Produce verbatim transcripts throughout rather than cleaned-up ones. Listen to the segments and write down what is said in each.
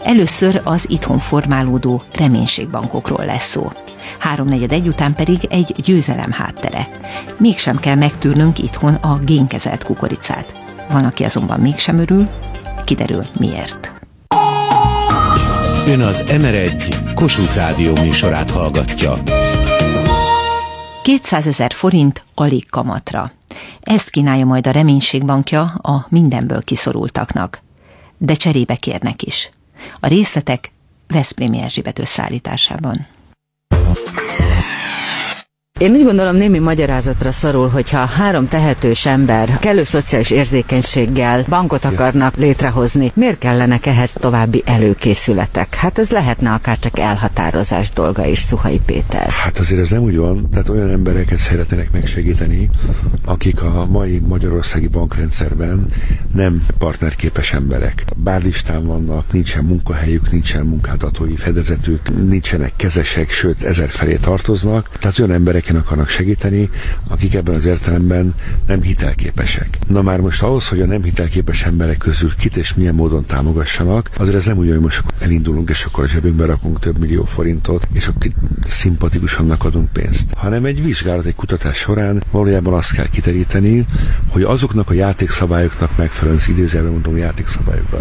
Először az itthon formálódó reménységbankokról lesz szó. Háromnegyed egy után pedig egy győzelem háttere. Mégsem kell megtűrnünk itthon a génkezelt kukoricát. Van, aki azonban mégsem örül, kiderül miért. Ön az em er egy Kossuth Rádió műsorát hallgatja. kétszázezer forint alig kamatra. Ezt kínálja majd a Reménységbankja a mindenből kiszorultaknak. De cserébe kérnek is. A részletek Veszprémi Erzsébet összeállításában. Én úgy gondolom, némi magyarázatra szorul, hogyha három tehetős ember kellő szociális érzékenységgel bankot akarnak létrehozni, miért kellenek ehhez további előkészületek? Hát ez lehetne akár csak elhatározás dolga is, Szuhai Péter. Hát azért ez nem úgy van, tehát olyan embereket szeretnének megsegíteni, akik a mai magyarországi bankrendszerben nem partnerképes emberek. Bárlistán vannak, nincsen munkahelyük, nincsen munkáltatói fedezetük, nincsenek kezesek, sőt ezer felé tartoznak, tehát olyan emberek akarnak segíteni, akik ebben az értelemben nem hitelképesek. Na már most ahhoz, hogy a nem hitelképes emberek közül kit és milyen módon támogassanak, azért ez nem úgy, hogy most elindulunk, és akkor a zsebünkbe rakunk több millió forintot, és akkor szimpatikusannak adunk pénzt. Hanem egy vizsgálat, egy kutatás során valójában azt kell kiteríteni, hogy azoknak a játékszabályoknak megfelelően, az idézőjelben mondom játékszabályokat,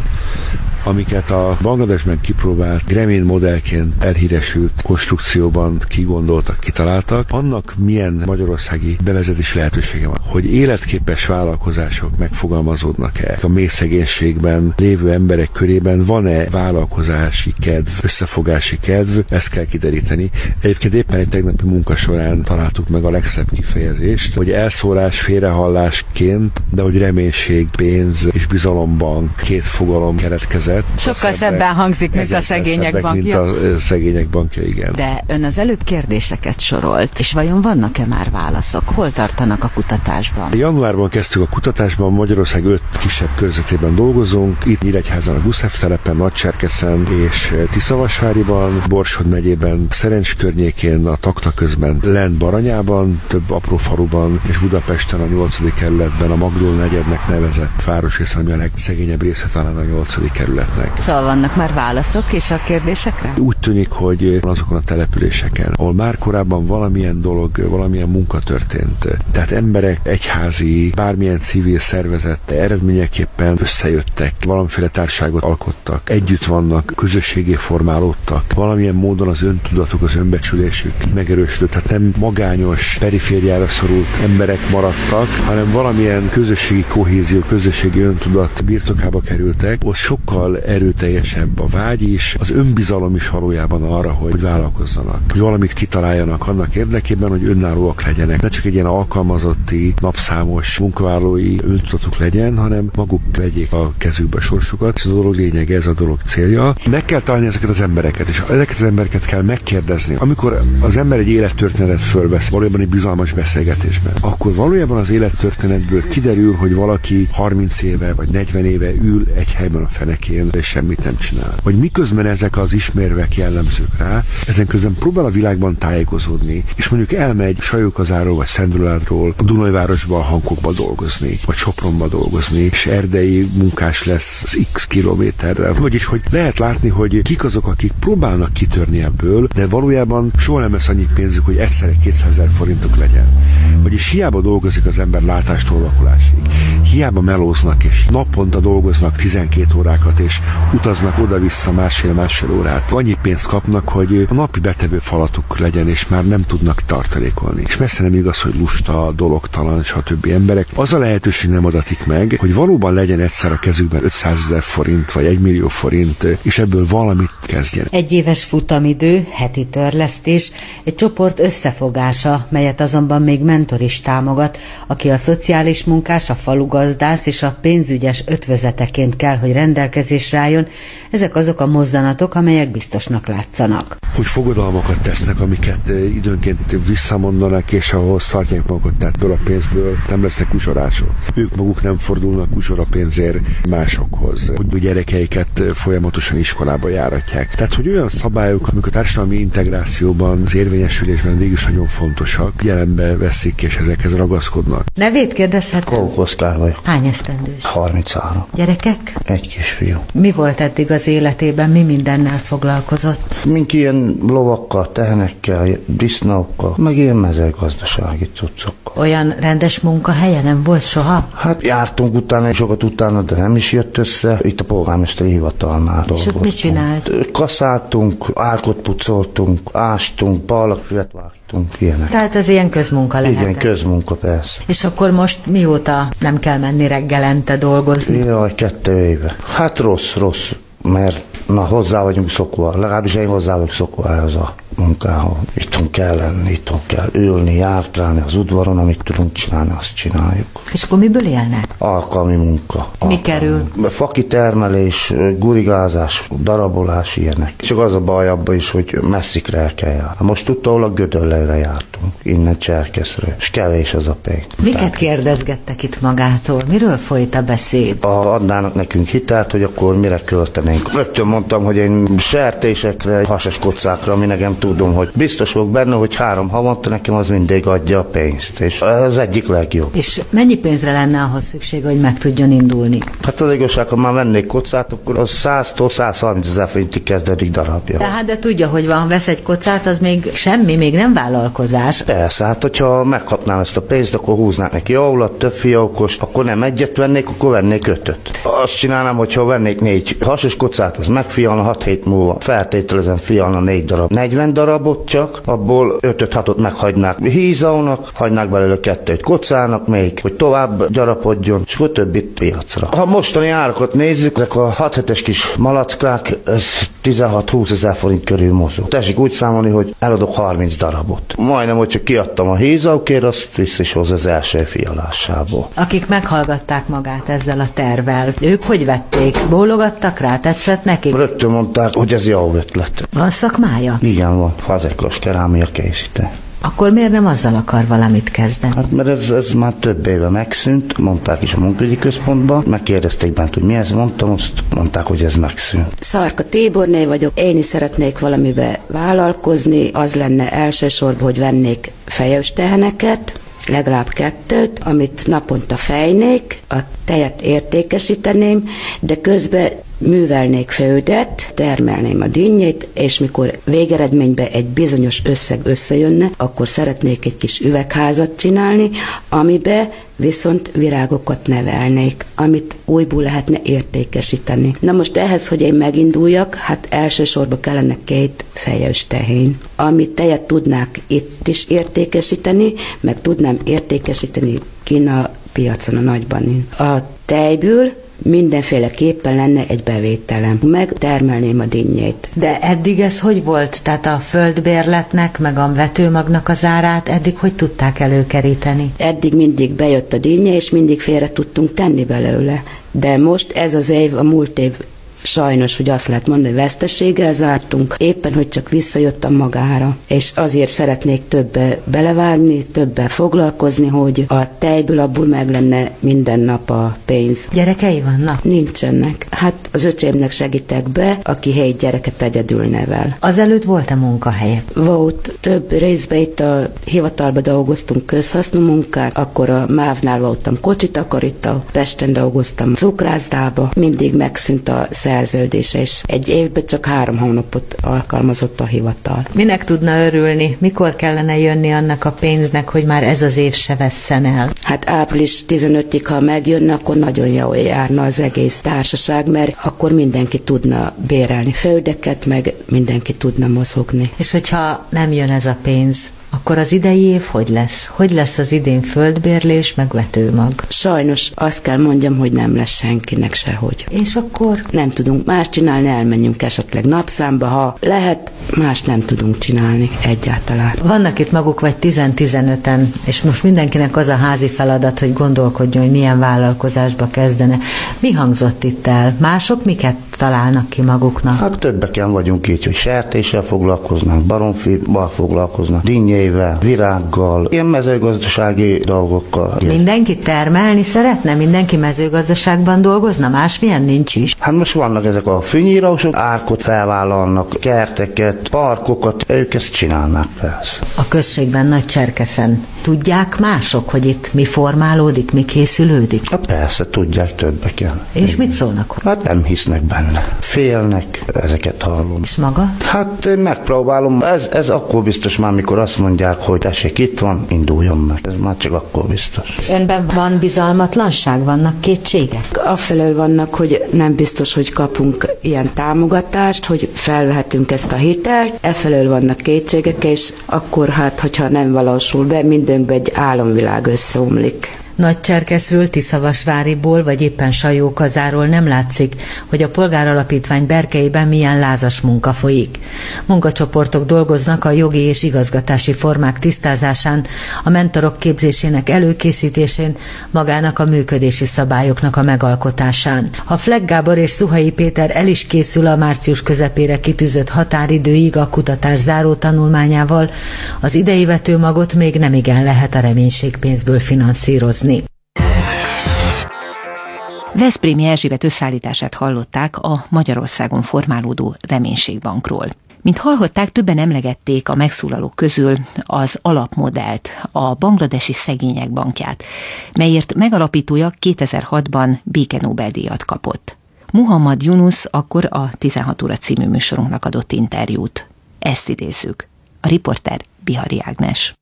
amiket a Bangladesben kipróbált, reménymodellként elhíresült konstrukcióban kigondoltak, kitaláltak, annak milyen magyarországi bevezetési lehetősége van, hogy életképes vállalkozások megfogalmazódnak-e, a mély szegénységben lévő emberek körében van-e vállalkozási kedv, összefogási kedv, ezt kell kideríteni. Egyébként éppen egy tegnapi munka során találtuk meg a legszebb kifejezést, hogy elszórás félrehallásként, de hogy reménység, pénz és bizalombank két fogalom keletkezett. Sokkal szebbek, szebben hangzik, mint a szegények bankja. Mint a szegények bankja, igen. De ön az előbb kérdéseket sorolt, és vajon vannak-e már válaszok? Hol tartanak a kutatásban? Januárban kezdtük a kutatásban, Magyarország öt kisebb körzetében dolgozunk. Itt Nyíregyházán, a Guszef telepen, Nagycserkeszen és Tiszavasváriban, Borsod megyében, Szerencs környékén, a Takta közben, lent Baranyában, több apró faluban, és Budapesten a nyolcadik kerületben, a Magdolna negyednek nevezett városrész, ami a legszegényebb része talán a nyolcadik kerületnek. Szóval vannak már válaszok és a kérdésekre? Úgy tűnik, hogy azokon a településeken, ahol már korábban valamilyen dolog, valamilyen munka történt. Tehát emberek, egyházi, bármilyen civil szervezet eredményeképpen összejöttek, valamiféle társaságot alkottak, együtt vannak, közösségé formálódtak, valamilyen módon az öntudatuk, az önbecsülésük megerősödött, tehát nem magányos, perifériára szorult emberek maradtak, hanem valamilyen közösségi kohézió, közösségi öntudat birtokába kerültek, ott sokkal erőteljesebb a vágy is, az önbizalom is valójában arra, hogy vállalkozzanak, hogy valamit kitaláljanak annak érdekében, hogy önállóak legyenek. Ne csak egy ilyen alkalmazotti, napszámos munkavállalói öntudatuk legyen, hanem maguk vegyék a kezükbe a sorsukat. Ez a dolog lényege, ez a dolog célja. Meg kell találni ezeket az embereket, és ezeket az embereket kell megkérdezni. Amikor az ember egy élettörténetet fölvesz, valójában egy bizalmas beszélgetésben, akkor valójában az élettörténetből kiderül, hogy valaki harminc éve vagy negyven éve ül egy helyben a fenekén, és semmit nem csinál. Hogy miközben ezek az ismérvek jellemzők rá, ezen közben próbál a világban tájékozódni, és mondjuk elmegy Sajókazáról vagy Szentdruládról a Dunajvárosba, a Hankokba dolgozni, vagy Sopronba dolgozni, és erdei munkás lesz az x kilométerrel. Vagyis, hogy lehet látni, hogy kik azok, akik próbálnak kitörni ebből, de valójában soha nem lesz annyi pénzük, hogy egyszerre kétszázezer forintok legyen. Vagyis hiába dolgozik az ember látástól vakulásig. Hiába melóznak, és naponta dolgoznak tizenkét órákat, és utaznak oda-vissza másfél-másfél órát. Annyi pénzt kapnak, hogy a napi betevő falatuk legyen, és már nem tudnak tartalékolni. És messze nem igaz, hogy lusta, dologtalan, stb. Emberek. Az a lehetőség nem adatik meg, hogy valóban legyen egyszer a kezükben ötszázezer forint, vagy egy millió forint, és ebből valamit kezdjen. Egy éves futamidő, heti törlesztés, egy csoport összefogása, melyet azonban még mentor is támogat, aki a szociális munkás, a falugazdász és a pénzügyes ötvözeteként kell, hogy rendelkezésre álljon. Ezek azok a mozzanatok, amelyek biztosnak látszanak. Hogy fogadalmakat tesznek, amiket időnként visszamondanak, és ahhoz tartják magukat, tehát ebből a pénzből nem lesznek uzsorások. Ők maguk nem fordulnak uzsora pénzért másokhoz, hogy a gyerekeiket folyamatosan iskolába járatják. Tehát, hogy olyan szabályok, amik a társadalmi integrációban, az érvényesülésben végül is nagyon fontosak, jelenbe veszik, és ezekhez ragaszkodnak. Nevét kérdezhet? Kolkhoz tanár vagyok. Hány esztendős? harminchárom. Gyerekek? Egy kisfiú. Mi volt eddig az életében, mi mindennel foglalkozott? Mink ilyen lovakkal, tehenekkel, disznókkal, meg ilyen mezőgazdasági cuccokkal. Olyan rendes munkahelye nem volt soha? Hát jártunk utána, sokat utána, de nem is jött össze. Itt a polgármesteri hivatalnál dolgoztunk. És ott mit csinált? Kaszáltunk, árkot pucoltunk, ástunk, pallakfüvet vágtunk, ilyenek. Tehát ez ilyen közmunka lehetett? Igen, közmunka, persze. És akkor most mióta nem kell menni reggelente dolgozni? Jaj, kettő éve. Hát rossz, rossz, mert na hozzá vagyunk szokva, legalábbis én hozzá vagyok szokva ehhez a munkához. Itthon kell lenni, itthon kell ülni, járkálni az udvaron, amit tudunk csinálni, azt csináljuk. És akkor miből élnek? Alkalmi munka. Mi Alkalmi. kerül? Fakitermelés, gurigázás, darabolás, ilyenek. Csak az a baj abban is, hogy messzikre el kell járni. Most utólag Gödöllőre jártunk, innen Cserkeszről, és kevés az a pénz. Miket Tehát... kérdezgettek itt magától? Miről folyt a beszéd? Ha adnának nekünk hitelt, hogy akkor mire költenénk. Rögtön mondtam, hogy én sertésekre, hasas kocákra, ami nekem tudom, hogy biztos vagyok benne, hogy három havonta nekem az mindig adja a pénzt, és az egyik legjobb. És mennyi pénzre lenne ahhoz szükség, hogy meg tudjon indulni? Hát az igazság, ha már vennék kocát, akkor az száztól százharminc ezer forintig kezdődik darabja. Tehát de tudja, hogy van, vesz egy kocát, az még semmi, még nem vállalkozás. Persze, hát hogyha megkapnám ezt a pénzt, akkor húznák neki aulat, több fiókos, akkor nem egyet vennék, akkor vennék ötöt. Azt csinálnám, hogyha vennék négy hasos kocát, az megfialna hat hét múlva. Feltételezem, fialna négy darab. negyven darabot csak, abból ötöt hatot meghagynák hízaunak, hagynák belőle kettőt kocának még, hogy tovább gyarapodjon, és akkor többit piacra. Ha mostani árakat nézzük, ezek a hat hetes kis malackák, ez tizenhat-húsz ezer forint körül mozog. Tessék úgy számolni, hogy eladok harminc darabot. Majdnem, hogy csak kiadtam a hízaukért, azt vissza is hoz az első fialásából. Akik meghallgatták magát ezzel a tervvel, ők hogy vették? Bólogattak rá, tetszett nekik? Rögtön mondták, hogy ez jó ötlet. Van szakmája? Igen, van. Fazekas kerámia készítő. Akkor miért nem azzal akar valamit kezdeni? Hát mert ez, ez már több éve megszűnt, mondták is a munkaügyi központban, megkérdezték bent, hogy mi ez, mondtam, azt mondták, hogy ez megszűnt. Szarka Tiborné vagyok, én is szeretnék valamibe vállalkozni, az lenne elsősorban, hogy vennék fejes teheneket, legalább kettőt, amit naponta fejnék, a tejet értékesíteném, de közben művelnék földet, termelném a dinnyét, és mikor végeredményben egy bizonyos összeg összejönne, akkor szeretnék egy kis üvegházat csinálni, amibe viszont virágokat nevelnék, amit újból lehetne értékesíteni. Na most ehhez, hogy én meginduljak, hát elsősorban kellene két fejes tehén, amit tejet tudnák itt is értékesíteni, meg tudnám értékesíteni Kína piacon, a nagyban. A tejből mindenféleképpen lenne egy bevételem, meg termelném a dinnyét. De eddig ez hogy volt? Tehát a földbérletnek, meg a vetőmagnak az árát eddig hogy tudták előkeríteni? Eddig mindig bejött a dinnye, és mindig félre tudtunk tenni belőle. De most ez az év, a múlt év sajnos, hogy azt lehet mondani, hogy veszteséggel zártunk, éppen, hogy csak visszajöttem magára. És azért szeretnék többe belevágni, többe foglalkozni, hogy a tejből abból meg lenne minden nap a pénz. Gyerekei vannak? Nincsenek. Hát az öcsémnek segítek be, aki hét gyereket egyedül nevel. Azelőtt volt-e munkahelye? Volt. Több részben itt a hivatalban dolgoztunk közhasznú munkát, akkor a MÁV-nál voltam kocsitakarító, Pesten dolgoztam cukrászdába, mindig megszűnt a szerződése, és egy évben csak három hónapot alkalmazott a hivatal. Minek tudna örülni? Mikor kellene jönni annak a pénznek, hogy már ez az év se vesszen el? Hát április tizenötödikéig, ha megjönne, akkor nagyon jól járna az egész társaság, mert akkor mindenki tudna bérelni földeket, meg mindenki tudna mozogni. És hogyha nem jön ez a pénz, akkor az idei év hogy lesz? Hogy lesz az idén földbérlés, meg vetőmag? Sajnos azt kell mondjam, hogy nem lesz senkinek sehogy. És akkor? Nem tudunk más csinálni, elmenjünk esetleg napszámba, ha lehet, más nem tudunk csinálni egyáltalán. Vannak itt maguk vagy tíz-tizenöten, és most mindenkinek az a házi feladat, hogy gondolkodjon, hogy milyen vállalkozásba kezdene. Mi hangzott itt el? Mások miket találnak ki maguknak? Hát többeken vagyunk így, hogy sertéssel foglalkoznánk, baromfival foglalkoznak, dinnyével, virággal, ilyen mezőgazdasági dolgokkal. Mindenki termelni szeretne? Mindenki mezőgazdaságban dolgozna? Másmilyen nincs is? Hát most vannak ezek a fűnyírósok, árkot felvállalnak, kerteket, parkokat, ők ezt csinálnak persze. A községben Nagycserkeszen tudják mások, hogy itt mi formálódik, mi készülődik? Hát persze, tudják többeken. És mit szólnak? Hát nem hisznek benne. Félnek, ezeket hallom. És maga? Hát én megpróbálom, ez, ez akkor biztos már, mikor azt mondják, hogy tessék, itt van, induljon meg. Ez már csak akkor biztos. Önben van bizalmatlanság, vannak kétségek? Afelől vannak, hogy nem biztos, hogy kapunk ilyen támogatást, hogy felvehetünk ezt a hitelt, efelől vannak kétségek, és akkor hát, hogyha nem valósul be, mindenben egy álomvilág összeomlik. Nagycserkeszről, Tiszavasváriból vagy éppen Sajókazáról nem látszik, hogy a polgáralapítvány berkeiben milyen lázas munka folyik. Munkacsoportok dolgoznak a jogi és igazgatási formák tisztázásán, a mentorok képzésének előkészítésén, magának a működési szabályoknak a megalkotásán. Ha Fleck Gábor és Szuhai Péter el is készül a március közepére kitűzött határidőig a kutatás záró tanulmányával, az idei vetőmagot még nemigen lehet a reménységpénzből finanszírozni. Veszprémi Erzsébet összeállítását hallották a Magyarországon formálódó Reménységbankról. Mint hallhatták, többen emlegették a megszólalók közül az alapmodellt, a bangladesi szegények bankját, melyért megalapítója kétezer-hatban béke Nobel-díjat kapott. Muhammad Yunus akkor a tizenhat óra című műsorunknak adott interjút. Ezt idézzük. A riporter Bihari Ágnes.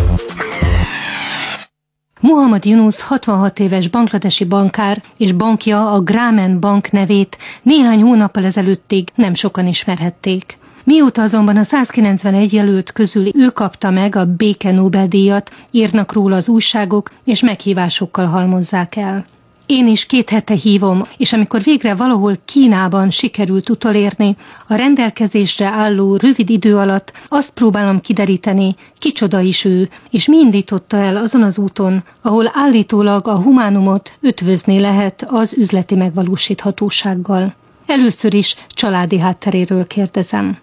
Muhammad Yunus hatvanhat éves bangladesi bankár, és bankja, a Grameen Bank nevét néhány hónappal ezelőttig nem sokan ismerhették. Mióta azonban a százkilencvenegy jelölt közül ő kapta meg a béke Nobel-díjat, írnak róla az újságok, és meghívásokkal halmozzák el. Én is két hete hívom, és amikor végre valahol Kínában sikerült utolérni, a rendelkezésre álló rövid idő alatt azt próbálom kideríteni, kicsoda is ő, és mi indította el azon az úton, ahol állítólag a humánumot ötvözni lehet az üzleti megvalósíthatósággal. Először is családi hátteréről kérdezem.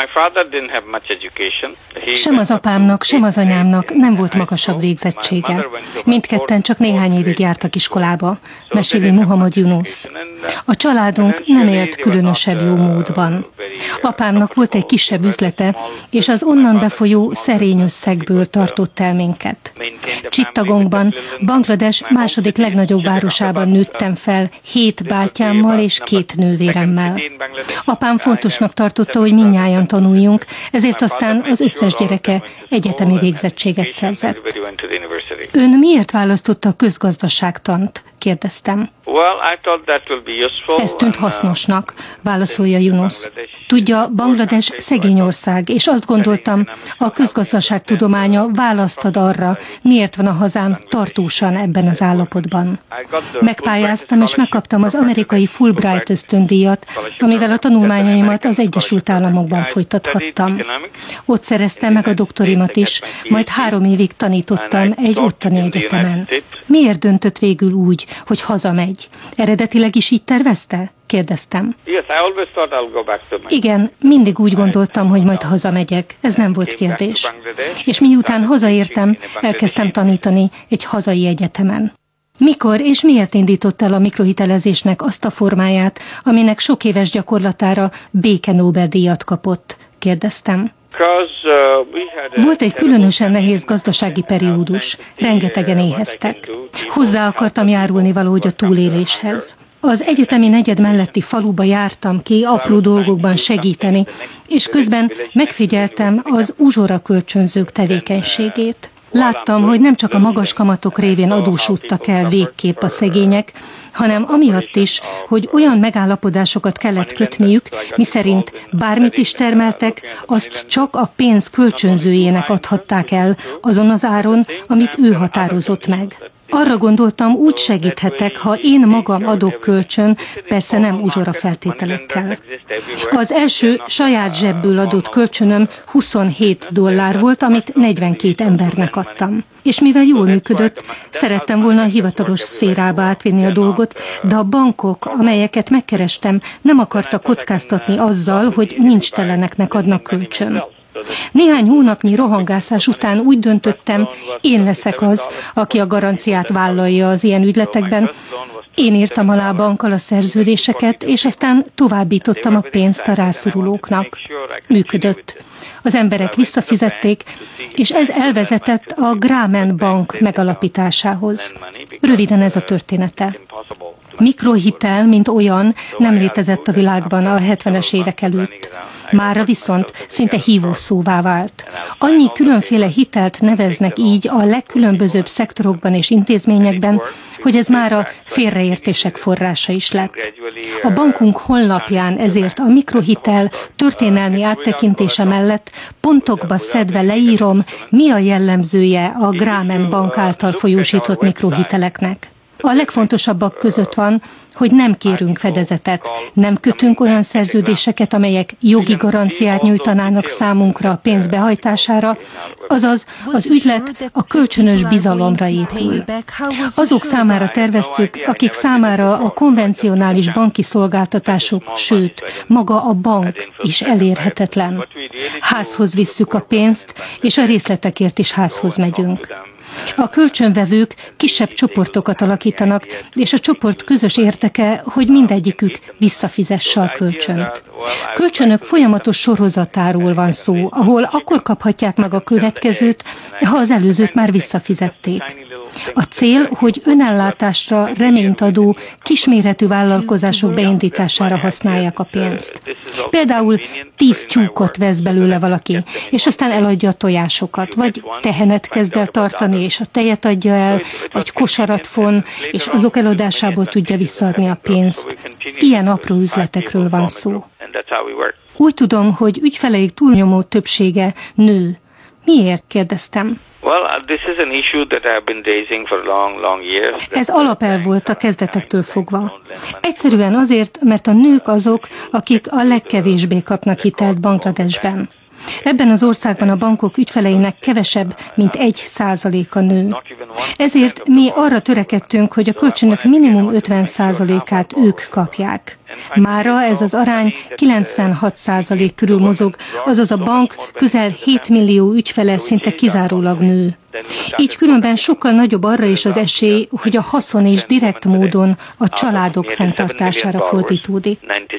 Sem az apámnak, sem az anyámnak nem volt magasabb végzettsége. Mindketten csak néhány évig jártak iskolába, meséli Muhammad Yunus. A családunk nem élt különösebb jó módban. Apámnak volt egy kisebb üzlete, és az onnan befolyó szerény összegből tartott el minket. Chittagongban, Banglades második legnagyobb városában nőttem fel, hét bátyámmal és két nővéremmel. Apám fontosnak tartotta, hogy mindnyájan tanuljunk, ezért aztán az összes gyereke egyetemi végzettséget szerzett. Ön miért választotta a közgazdaságtant? Kérdeztem. Ez tűnt hasznosnak, válaszolja Yunus. Tudja, Banglades szegény ország, és azt gondoltam, a közgazdaságtudománya választ ad arra, miért van a hazám tartósan ebben az állapotban. Megpályáztam, és megkaptam az amerikai Fulbright ösztöndíjat, amivel a tanulmányaimat az Egyesült Államokban folytathattam. Ott szereztem meg a doktorimat is, majd három évig tanítottam egy ottani egyetemen. Miért döntött végül úgy, hogy hazamegy? Eredetileg is így tervezte? Kérdeztem. Igen, mindig úgy gondoltam, hogy majd hazamegyek. Ez nem volt kérdés. És miután hazaértem, elkezdtem tanítani egy hazai egyetemen. Mikor és miért indított el a mikrohitelezésnek azt a formáját, aminek sok éves gyakorlatára béke Nobel-díjat kapott? Kérdeztem. Volt egy különösen nehéz gazdasági periódus, rengetegen éheztek. Hozzá akartam járulni valahogy a túléléshez. Az egyetemi negyed melletti faluba jártam ki apró dolgokban segíteni, és közben megfigyeltem az uzsora kölcsönzők tevékenységét. Láttam, hogy nem csak a magas kamatok révén adósodtak el végképp a szegények, hanem amiatt is, hogy olyan megállapodásokat kellett kötniük, miszerint bármit is termeltek, azt csak a pénz kölcsönzőjének adhatták el azon az áron, amit ő határozott meg. Arra gondoltam, úgy segíthetek, ha én magam adok kölcsön, persze nem uzsora feltételekkel. Az első saját zsebből adott kölcsönöm huszonhét dollár volt, amit negyvenkét embernek adtam. És mivel jól működött, szerettem volna a hivatalos szférába átvinni a dolgot, de a bankok, amelyeket megkerestem, nem akartak kockáztatni azzal, hogy nincs teleneknek adnak kölcsön. Néhány hónapnyi rohangászás után úgy döntöttem, én leszek az, aki a garanciát vállalja az ilyen ügyletekben. Én írtam alá a bankkal a szerződéseket, és aztán továbbítottam a pénzt a rászorulóknak. Működött. Az emberek visszafizették, és ez elvezetett a Grameen Bank megalapításához. Röviden ez a története. Mikrohitel, mint olyan, nem létezett a világban a hetvenes évek előtt. Mára viszont szinte hívószóvá vált. Annyi különféle hitelt neveznek így a legkülönbözőbb szektorokban és intézményekben, hogy ez már a félreértések forrása is lett. A bankunk honlapján ezért a mikrohitel történelmi áttekintése mellett pontokba szedve leírom, mi a jellemzője a Grameen Bank által folyósított mikrohiteleknek. A legfontosabbak között van, hogy nem kérünk fedezetet, nem kötünk olyan szerződéseket, amelyek jogi garanciát nyújtanának számunkra a pénz behajtására, azaz az ügylet a kölcsönös bizalomra épül. Azok számára terveztük, akik számára a konvencionális banki szolgáltatások, sőt, maga a bank is elérhetetlen. Házhoz visszük a pénzt, és a részletekért is házhoz megyünk. A kölcsönvevők kisebb csoportokat alakítanak, és a csoport közös érdeke, hogy mindegyikük visszafizesse a kölcsönt. Kölcsönök folyamatos sorozatáról van szó, ahol akkor kaphatják meg a következőt, ha az előzőt már visszafizették. A cél, hogy önellátásra reményt adó kisméretű vállalkozások beindítására használják a pénzt. Például tíz tyúkot vesz belőle valaki, és aztán eladja a tojásokat, vagy tehenet kezd el tartani, és a tejet adja el, vagy kosarat von, és azok eladásából tudja visszaadni a pénzt. Ilyen apró üzletekről van szó. Úgy tudom, hogy ügyfeleik túlnyomó többsége nő. Miért? Kérdeztem. Ez alapelv volt a kezdetektől fogva. Egyszerűen azért, mert a nők azok, akik a legkevésbé kapnak hitelt Bangladesben. Ebben az országban a bankok ügyfeleinek kevesebb, mint egy százaléka nő. Ezért mi arra törekedtünk, hogy a kölcsönök minimum ötven százalékát ők kapják. Mára ez az arány kilencvenhat százalék körül mozog, azaz a bank közel hét millió ügyfele szinte kizárólag nő. Így különben sokkal nagyobb arra is az esély, hogy a haszon is direkt módon a családok fenntartására fordítódik.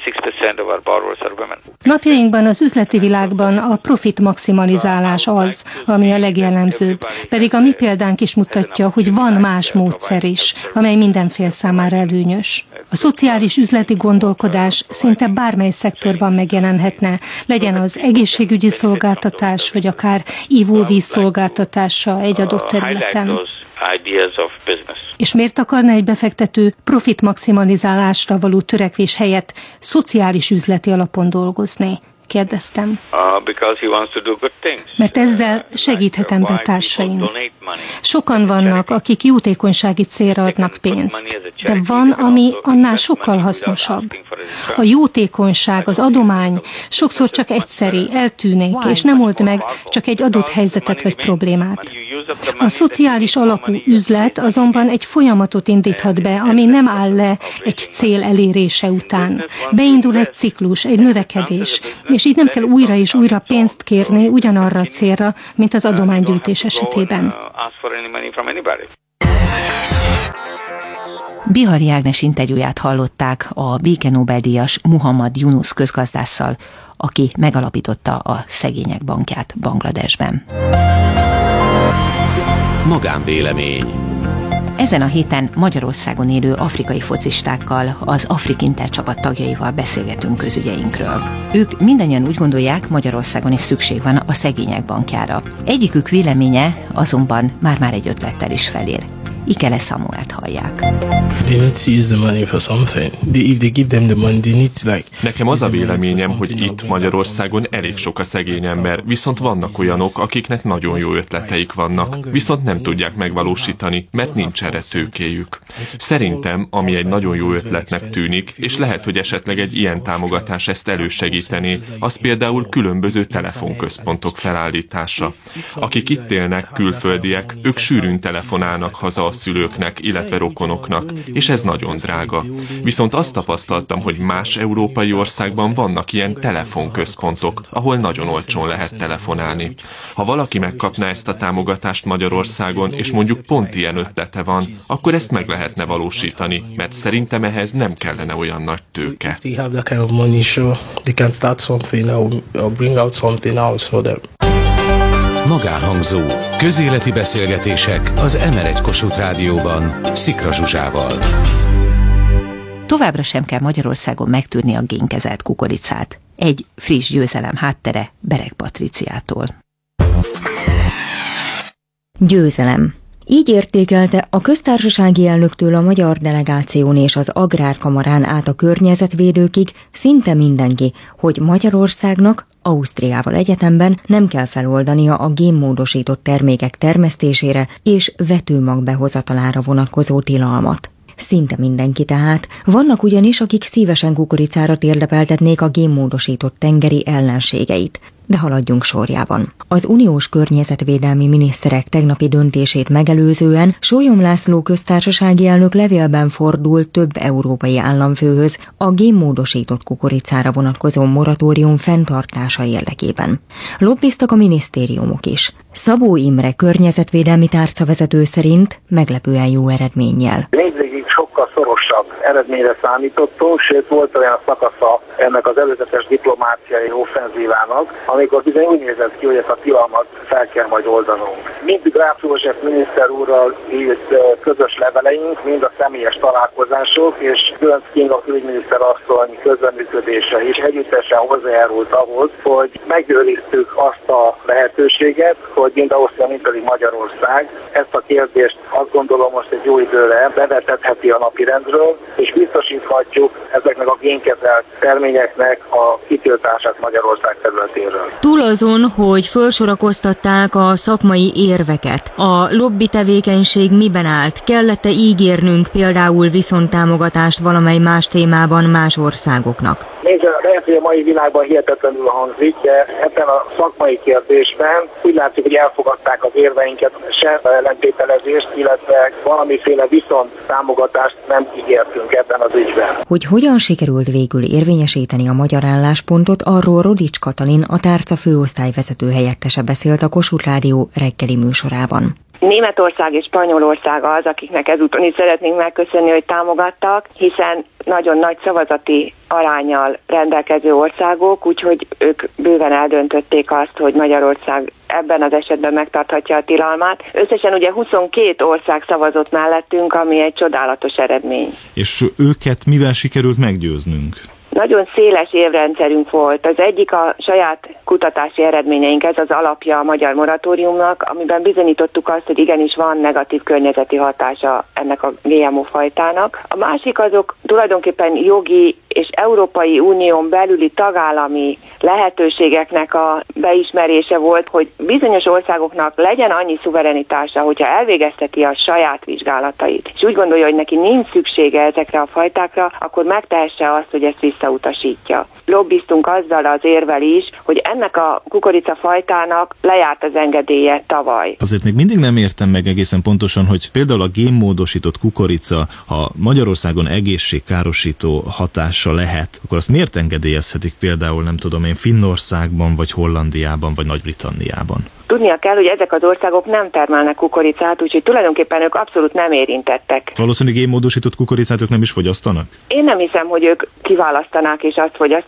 Napjainkban az üzleti világban a profit maximalizálás az, ami a legjellemzőbb, pedig a mi példánk is mutatja, hogy van más módszer is, amely mindenfél számára előnyös. A szociális üzleti gondolkodás szinte bármely szektorban megjelenhetne, legyen az egészségügyi szolgáltatás, vagy akár ivóvíz szolgáltatása egy adott területen. És miért akarna egy befektető profit maximalizálásra való törekvés helyett szociális üzleti alapon dolgozni? Kérdeztem. Mert ezzel segíthet embertársaim. Sokan vannak, akik jótékonysági célra adnak pénzt, de van, ami annál sokkal hasznosabb. A jótékonyság, az adomány sokszor csak egyszeri, eltűnik, és nem old meg csak egy adott helyzetet vagy problémát. A szociális alapú üzlet azonban egy folyamatot indíthat be, ami nem áll le egy cél elérése után. Beindul egy ciklus, egy növekedés, és így nem kell újra és újra pénzt kérni ugyanarra a célra, mint az adománygyűjtés esetében. Bihari Ágnes interjúját hallották a béke Nobel-díjas Muhammad Yunus közgazdásszal, aki megalapította a Szegények Bankját Bangladesben. Magánvélemény. Ezen a héten Magyarországon élő afrikai focistákkal, az Afrikinter csapat tagjaival beszélgetünk közügyeinkről. Ők mindannyian úgy gondolják, Magyarországon is szükség van a Szegények Bankjára. Egyikük véleménye azonban már-már egy ötlettel is felér. Ikele Samuelt hallják. Nekem az a véleményem, hogy itt Magyarországon elég sok a szegény ember, viszont vannak olyanok, akiknek nagyon jó ötleteik vannak, viszont nem tudják megvalósítani, mert nincs erre tőkéjük. Szerintem, ami egy nagyon jó ötletnek tűnik, és lehet, hogy esetleg egy ilyen támogatás ezt elősegítené, az például különböző telefonközpontok felállítása. Akik itt élnek, külföldiek, ők sűrűn telefonálnak haza a szülőknek, illetve rokonoknak, és ez nagyon drága. Viszont azt tapasztaltam, hogy más európai országban vannak ilyen telefonközpontok, ahol nagyon olcsón lehet telefonálni. Ha valaki megkapná ezt a támogatást Magyarországon, és mondjuk pont ilyen ötlete van, akkor ezt meg lehetne valósítani, mert szerintem ehhez nem kellene olyan nagy tőke. Magánhangzó. Közéleti beszélgetések az em er egy Kossuth Rádióban Szikra Zsuzsával. Továbbra sem kell Magyarországon megtűrni a génkezelt kukoricát. Egy friss győzelem háttere Bereg Patriciától. Győzelem. Így értékelte a köztársasági elnöktől a magyar delegáción és az Agrárkamarán át a környezetvédőkig szinte mindenki, hogy Magyarországnak Ausztriával egyetemben nem kell feloldania a génmódosított termékek termesztésére és vetőmag behozatalára vonatkozó tilalmat. Szinte mindenki tehát. Vannak ugyanis, akik szívesen kukoricára térdepeltetnék a génmódosított tengeri ellenségeit. De haladjunk sorjában. Az uniós környezetvédelmi miniszterek tegnapi döntését megelőzően Sólyom László köztársasági elnök levélben fordult több európai államfőhöz a génmódosított kukoricára vonatkozó moratórium fenntartása érdekében. Lobbiztak a minisztériumok is. Szabó Imre környezetvédelmi tárcavezető szerint meglepően jó eredménnyel. Mindvégig sokkal szorosabb eredményre számítottunk, sőt volt olyan szakasza ennek az előzetes diplomáciai offenzívának, amikor bizony úgy nézett ki, hogy ezt a tilalmat fel kell majd oldanunk. Mind Gráf József miniszter úrral írt közös leveleink, mind a személyes találkozások, és Gönc Kinga külügyminiszter asszony közreműködése is együttesen hozzájárult ahhoz, hogy megőriztük azt a lehetőséget, hogy mind Ausztria, mind pedig Magyarország ezt a kérdést azt gondolom most egy jó időre bevetetheti a napirendről, és biztosíthatjuk ezeknek a génkezelt terményeknek a kitiltását Magyarország területéről. Túl azon, hogy felsorakoztatták a szakmai érveket, a lobby tevékenység miben állt? Kellett-e ígérnünk például viszonttámogatást valamely más témában más országoknak? Nézd, lehet, hogy a mai világban hihetetlenül hangzik, de ebben a szakmai kérdésben úgy látszik, hogy elfogadták az érveinket, se ellentételezést, illetve valamiféle viszonttámogatást nem ígértünk ebben az ügyben. Hogy hogyan sikerült végül érvényesíteni a magyar álláspontot, arról Rodics Katalin, a tárca főosztályvezető helyettese beszélt a Kossuth Rádió reggeli műsorában. Németország és Spanyolország az, akiknek ezúton is szeretnénk megköszönni, hogy támogattak, hiszen nagyon nagy szavazati aránnyal rendelkező országok, úgyhogy ők bőven eldöntötték azt, hogy Magyarország ebben az esetben megtarthatja a tilalmát. Összesen ugye huszonkét ország szavazott mellettünk, ami egy csodálatos eredmény. És őket mivel sikerült meggyőznünk? Nagyon széles évrendszerünk volt. Az egyik a saját kutatási eredményeink, ez az alapja a magyar moratóriumnak, amiben bizonyítottuk azt, hogy igenis van negatív környezeti hatása ennek a gé em o fajtának. A másik azok tulajdonképpen jogi és Európai Unión belüli tagállami lehetőségeknek a beismerése volt, hogy bizonyos országoknak legyen annyi szuverenitása, hogyha elvégezteti a saját vizsgálatait, és úgy gondolja, hogy neki nincs szüksége ezekre a fajtákra, akkor megtehesse azt, hogy ezt visszautasítja. Lobbiztunk azzal az érvel is, hogy ennek a kukoricafajtának lejárt az engedélye tavaly. Azért még mindig nem értem meg egészen pontosan, hogy például a génmódosított kukorica, ha Magyarországon egészségkárosító hatása lehet, akkor azt miért engedélyezhetik például, nem tudom én, Finnországban, vagy Hollandiában, vagy Nagy-Britanniában? Tudnia kell, hogy ezek az országok nem termelnek kukoricát, úgyhogy tulajdonképpen ők abszolút nem érintettek. Valószínűleg génmódosított kukoricát ők nem is fogyasztanak? Én nem hiszem, hogy ők kiválasztanák és azt fogyasztanák.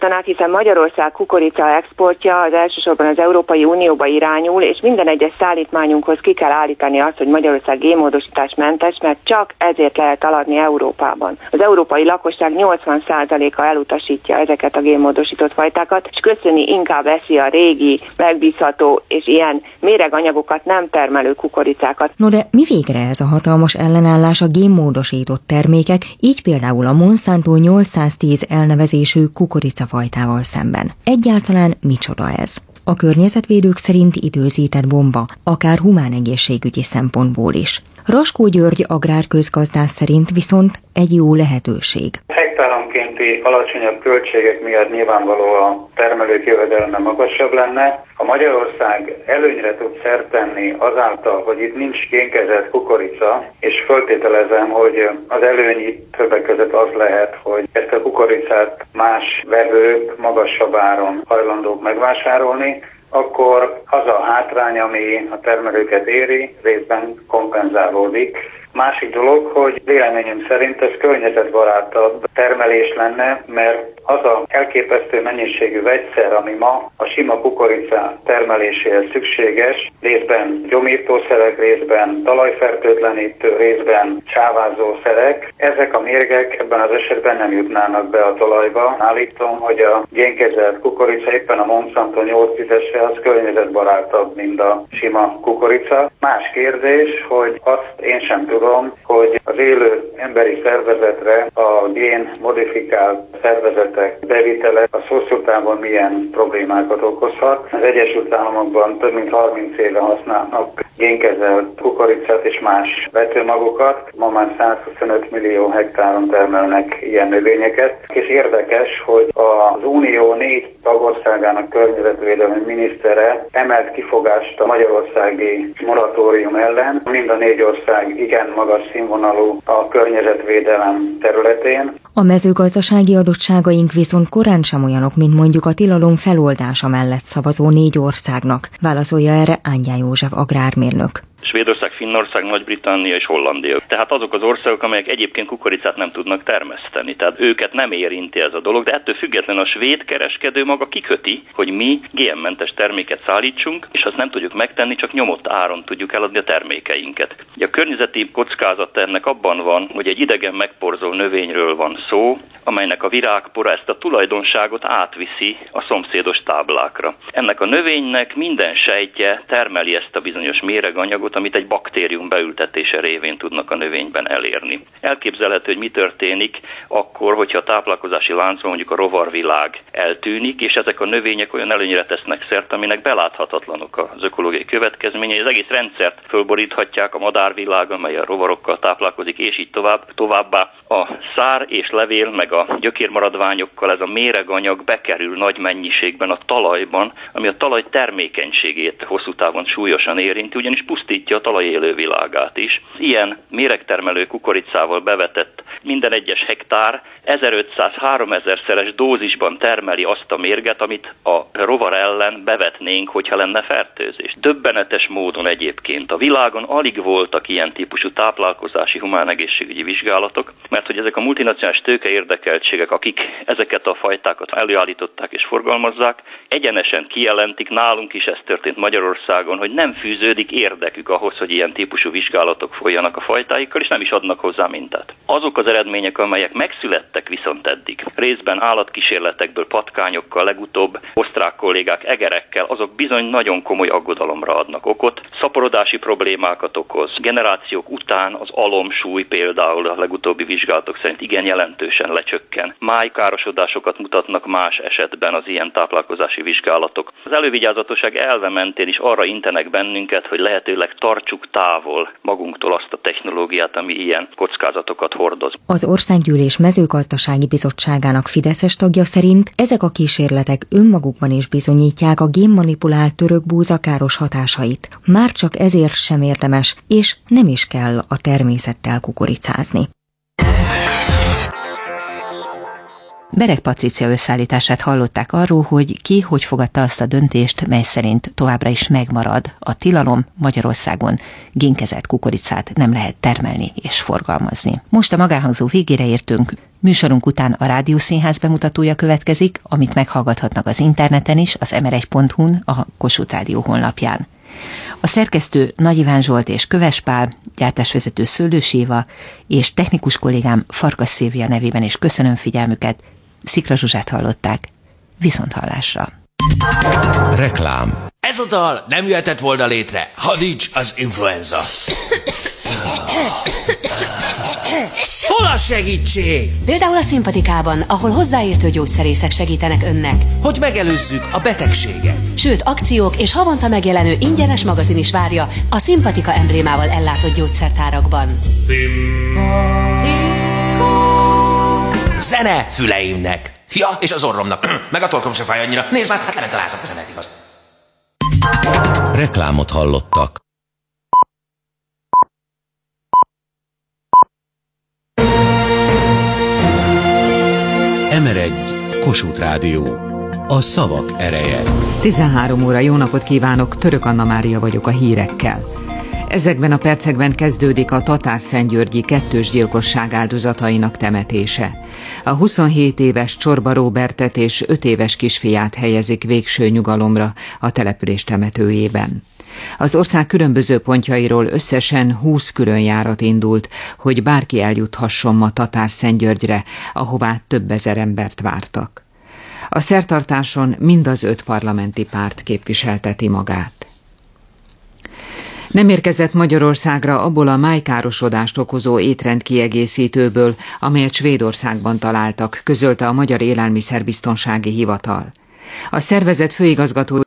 tartanak, hiszen Magyarország kukorica exportja az elsősorban az Európai Unióba irányul, és minden egyes szállítmányunkhoz ki kell állítani azt, hogy Magyarország génmódosításmentes, mert csak ezért lehet eladni Európában. Az európai lakosság nyolcvan százaléka elutasítja ezeket a génmódosított fajtákat, és köszöni inkább eszi a régi, megbízható és ilyen méreganyagokat nem termelő kukoricákat. No de mi végre ez a hatalmas ellenállás a génmódosított termékek, így például a Monsanto nyolcszáztíz elnevezésű kukoricafajtával szemben? Egyáltalán micsoda ez? A környezetvédők szerint időzített bomba, akár humánegészségügyi szempontból is. Raskó György agrárközgazdász szerint viszont egy jó lehetőség. Hektáronkénti alacsonyabb költségek miatt nyilvánvaló a termelők jövedelme magasabb lenne. Ha Magyarország előnyre tud szert tenni azáltal, hogy itt nincs génkezelt kukorica, és föltételezem, hogy az előny itt többek között az lehet, hogy ezt a kukoricát más vevők magasabb áron hajlandók megvásárolni, akkor az a hátrány, ami a termelőket éri, részben kompenzálódik. Másik dolog, hogy véleményem szerint ez környezetbarátabb termelés lenne, mert az a elképesztő mennyiségű vegyszer, ami ma a sima kukorica termeléséhez szükséges, részben gyomírtószerek, részben talajfertőtlenítő, részben csávázószerek, ezek a mérgek ebben az esetben nem jutnának be a talajba. Állítom, hogy a génkezelt kukorica, éppen a Monsanto nyolc tízese, az környezetbarátabb, mint a sima kukorica. Más kérdés, hogy azt én sem tudom, hogy az élő emberi szervezetre a gén modifikált szervezetek bevitele a hosszú távon milyen problémákat okozhat. Az Egyesült Államokban több mint harminc éve használnak génkezelt kukoricát és más vetőmagokat. Ma már százhuszonöt millió hektáron termelnek ilyen növényeket. És érdekes, hogy az Unió négy tagországának környezetvédelmi minisztere emelt kifogást a magyarországi moratórium ellen. Mind a négy ország igen magas színvonalú a környezetvédelem területén. A mezőgazdasági adottságaink viszont korán sem olyanok, mint mondjuk a tilalom feloldása mellett szavazó négy országnak, válaszolja erre Ángyán József agrármérnök. Svédország, Finnország, Nagy-Britannia és Hollandia. Tehát azok az országok, amelyek egyébként kukoricát nem tudnak termeszteni. Tehát őket nem érinti ez a dolog, de ettől függetlenül a svéd kereskedő maga kiköti, hogy mi gé em-mentes terméket szállítsunk, és azt nem tudjuk megtenni, csak nyomott áron tudjuk eladni a termékeinket. Ugye a környezeti kockázat ennek abban van, hogy egy idegen megporzó növényről van szó, amelynek a virágpora ezt a tulajdonságot átviszi a szomszédos táblákra. Ennek a növénynek minden sejtje termeli ezt a bizonyos méreganyagot, amit egy baktérium beültetése révén tudnak a növényben elérni. Elképzelhető, hogy mi történik akkor, hogyha a táplálkozási láncban mondjuk a rovarvilág eltűnik, és ezek a növények olyan előnyre tesznek szert, aminek beláthatatlanok az ökológiai következményei. Az egész rendszert fölboríthatják, a madárvilág, amely a rovarokkal táplálkozik, és így tovább. Továbbá a szár és levél, meg a gyökérmaradványokkal ez a méreganyag bekerül nagy mennyiségben a talajban, ami a talaj termékenységét hosszú távon súlyosan érinti, ugyanis pusztítja a talaj élővilágát is. Ilyen méregtermelő kukoricával bevetett minden egyes hektár ezerötszáz-háromezer-szeres dózisban termeli azt a mérget, amit a rovar ellen bevetnénk, hogyha lenne fertőzés. Döbbenetes módon egyébként a világon alig voltak ilyen típusú táplálkozási humánegészségügyi vizsgálatok, mert hogy ezek a multinacionális tőke érdekeltségek, akik ezeket a fajtákat előállították és forgalmazzák, egyenesen kijelentik, nálunk is ez történt Magyarországon, hogy nem fűződik érdekük ahhoz, hogy ilyen típusú vizsgálatok folyjanak a fajtáikkal, és nem is adnak hozzá mintát. Azok az eredmények, amelyek megszülettek viszont eddig, részben állatkísérletekből, patkányokkal, legutóbb osztrák kollégák egerekkel, azok bizony nagyon komoly aggodalomra adnak okot, szaporodási problémákat okoz. Generációk után az alomsúly például a legutóbbi vizsgálatok szerint igen jelentősen lecsökken. Májkárosodásokat mutatnak más esetben az ilyen táplálkozási vizsgálatok. Az elővigyázatosság elve mentén is arra intenek bennünket, hogy lehetőleg tartsuk távol magunktól azt a technológiát, ami ilyen kockázatokat hordoz. Az Országgyűlés Mezőgazdasági Bizottságának fideszes tagja szerint ezek a kísérletek önmagukban is bizonyítják a génmanipulált török búza káros hatásait. Már csak ezért sem érdemes, és nem is kell a természettel kukoricázni. Bereg Patricia összeállítását hallották arról, hogy ki hogy fogadta azt a döntést, mely szerint továbbra is megmarad a tilalom, Magyarországon génkezelt kukoricát nem lehet termelni és forgalmazni. Most a magánhangzó végére értünk, műsorunk után a Rádiószínház bemutatója következik, amit meghallgathatnak az interneten is, az em er egy pont hu-n, a Kossuth Rádió honlapján. A szerkesztő Nagy Iván Zsolt és Köves Pál, gyártásvezető Szőlős Éva és technikus kollégám Farkas Szilvia nevében is köszönöm figyelmüket. Szikra Zsuzsát hallották. Viszonthallásra. Reklám. Ezúttal nem jöhetett volna létre, ha nincs az influenza. Hol a segítség? Például a Szimpatikában, ahol hozzáértő gyógyszerészek segítenek önnek. Hogy megelőzzük a betegséget. Sőt, akciók és havonta megjelenő ingyenes magazin is várja a Szimpatika emblémával ellátott gyógyszertárakban. Zene füleimnek. Ja, és az orromnak. Meg a torkom se fáj annyira. Nézd már, hát lement a lázak, a zenet igaz. Reklámot hallottak. em er egy Kossuth Rádió. A szavak ereje. tizenhárom óra, jó napot kívánok, Török Anna Mária vagyok a hírekkel. Ezekben a percekben kezdődik a tatárszentgyörgyi kettős gyilkosság áldozatainak temetése. A huszonhét éves Csorba Róbertet és öt éves kisfiát helyezik végső nyugalomra a település temetőjében. Az ország különböző pontjairól összesen húsz különjárat indult, hogy bárki eljuthasson ma Tatárszentgyörgyre, ahová több ezer embert vártak. A szertartáson mind az öt parlamenti párt képviselteti magát. Nem érkezett Magyarországra abból a májkárosodást okozó étrendkiegészítőből, amelyet Svédországban találtak, közölte a Magyar Élelmiszerbiztonsági Hivatal. A szervezet főigazgatója